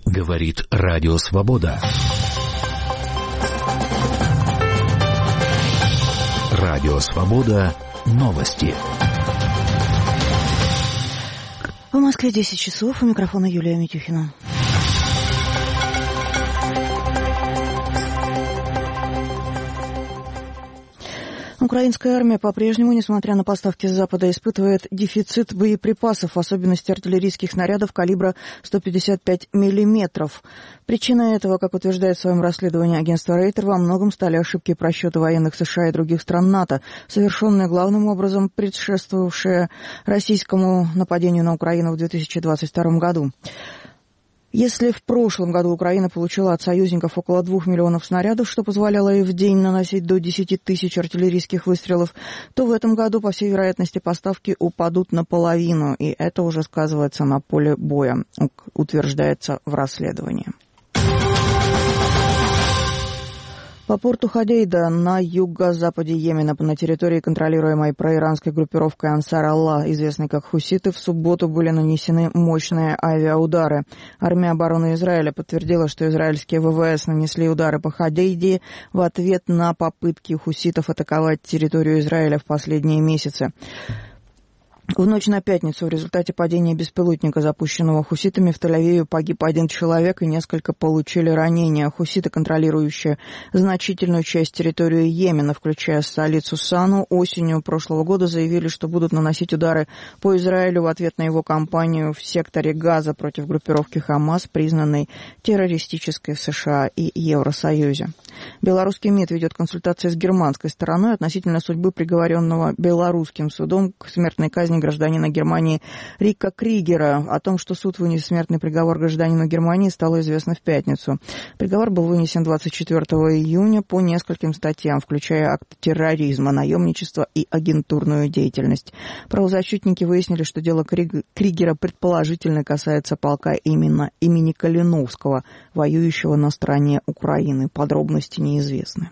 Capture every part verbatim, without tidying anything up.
Говорит Радио Свобода. Радио Свобода. Новости. В Москве десять часов. У микрофона Юлия Митюхина. Украинская армия по-прежнему, несмотря на поставки с Запада, испытывает дефицит боеприпасов, в особенности артиллерийских снарядов калибра сто пятьдесят пять миллиметров. Причиной этого, как утверждает в своем расследовании агентство Рейтер, во многом стали ошибки и просчеты военных США и других стран НАТО, совершенные главным образом предшествовавшие российскому нападению на Украину в две тысячи двадцать втором году. Если в прошлом году Украина получила от союзников около двух миллионов снарядов, что позволяло ей в день наносить до десяти тысяч артиллерийских выстрелов, то в этом году, по всей вероятности, поставки упадут наполовину, и это уже сказывается на поле боя, утверждается в расследовании. По порту Ходейда на юго-западе Йемена, на территории, контролируемой проиранской группировкой Ансар Аллах, известной как хуситы, в субботу были нанесены мощные авиаудары. Армия обороны Израиля подтвердила, что израильские ВВС нанесли удары по Ходейде в ответ на попытки хуситов атаковать территорию Израиля в последние месяцы. В ночь на пятницу в результате падения беспилотника, запущенного хуситами, в Тель-Авиве погиб один человек и несколько получили ранения. Хуситы, контролирующие значительную часть территории Йемена, включая столицу Сану, осенью прошлого года заявили, что будут наносить удары по Израилю в ответ на его кампанию в секторе Газа против группировки Хамас, признанной террористической в США и Евросоюзе. Белорусский МИД ведет консультации с германской стороной относительно судьбы приговоренного белорусским судом к смертной казни гражданина Германии Рика Кригера. О том, что суд вынес смертный приговор гражданину Германии, стало известно в пятницу. Приговор был вынесен двадцать четвёртого июня по нескольким статьям, включая акт терроризма, наемничество и агентурную деятельность. Правозащитники выяснили, что дело Кригера предположительно касается полка именно имени Калиновского, воюющего на стороне Украины. Подробности неизвестны.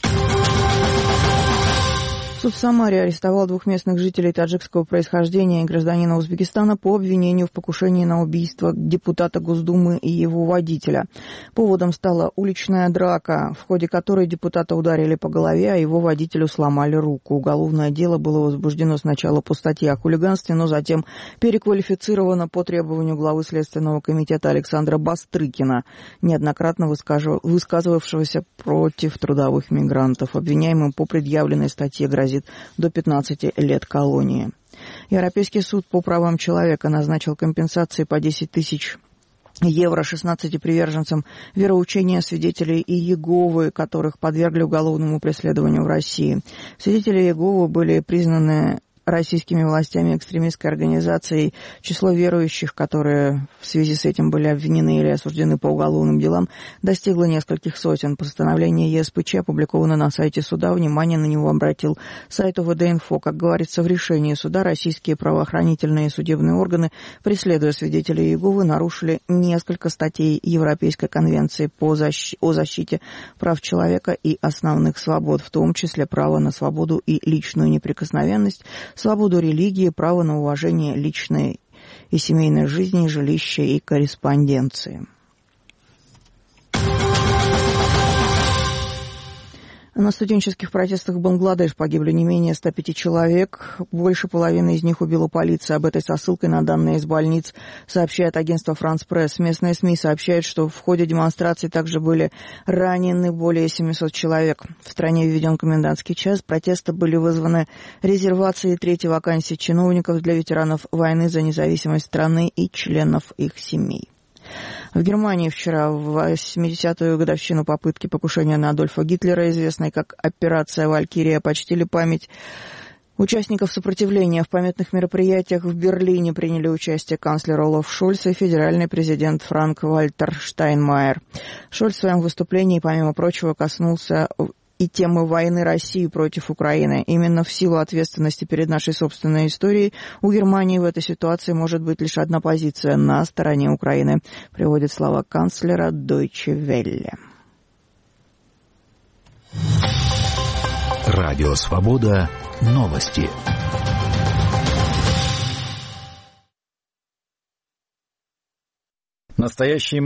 Суд в Самаре арестовал двух местных жителей таджикского происхождения и гражданина Узбекистана по обвинению в покушении на убийство депутата Госдумы и его водителя. Поводом стала уличная драка, в ходе которой депутата ударили по голове, а его водителю сломали руку. Уголовное дело было возбуждено сначала по статье о хулиганстве, но затем переквалифицировано по требованию главы Следственного комитета Александра Бастрыкина, неоднократно высказывавшегося против трудовых мигрантов. Обвиняемым по предъявленной статье грозит до пятнадцати лет колонии. Европейский суд по правам человека назначил компенсации по десять тысяч евро шестнадцати приверженцам вероучения свидетелей Иеговы, которых подвергли уголовному преследованию в России. Свидетели Иеговы были признаны российскими властями экстремистской организацией. Число верующих, которые в связи с этим были обвинены или осуждены по уголовным делам, достигло нескольких сотен. Постановление ЕСПЧ опубликовано на сайте суда. Внимание на него обратил сайт ОВД-Инфо. Как говорится в решении суда, российские правоохранительные и судебные органы, преследуя свидетелей Иеговы, нарушили несколько статей Европейской конвенции по защ... о защите прав человека и основных свобод, в том числе право на свободу и личную неприкосновенность, свободу религии, право на уважение личной и семейной жизни, жилища и корреспонденции. На студенческих протестах в Бангладеш погибли не менее ста пяти человек. Больше половины из них убила полиция. Об этой со ссылкой на данные из больниц сообщает агентство «Франс Пресс». Местные СМИ сообщают, что в ходе демонстраций также были ранены более семисот человек. В стране введен комендантский час. Протесты были вызваны резервацией третьей вакансии чиновников для ветеранов войны за независимость страны и членов их семей. В Германии вчера, в восьмидесятую годовщину попытки покушения на Адольфа Гитлера, известной как «Операция Валькирия», почтили память участников сопротивления. В памятных мероприятиях в Берлине приняли участие канцлер Олаф Шольц и федеральный президент Франк-Вальтер Штайнмайер. Шольц в своем выступлении, помимо прочего, коснулся и темы войны России против Украины. Именно в силу ответственности перед нашей собственной историей у Германии в этой ситуации может быть лишь одна позиция — на стороне Украины, приводит слова канцлера Deutsche Welle. Радио Свобода. Новости. Настоящие